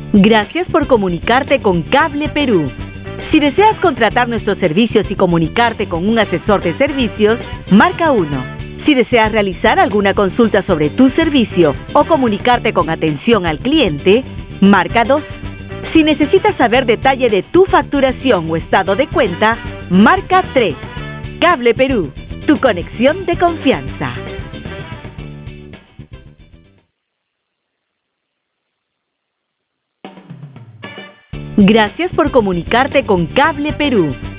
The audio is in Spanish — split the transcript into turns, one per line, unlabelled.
Gracias por comunicarte con Cable Perú. Si deseas contratar nuestros servicios y comunicarte con un asesor de servicios, marca 1. Si deseas realizar alguna consulta sobre tu servicio o comunicarte con atención al cliente, marca 2. Si necesitas saber detalle de tu facturación o estado de cuenta, marca 3. Cable Perú, tu conexión de confianza. Gracias por comunicarte con Cable Perú.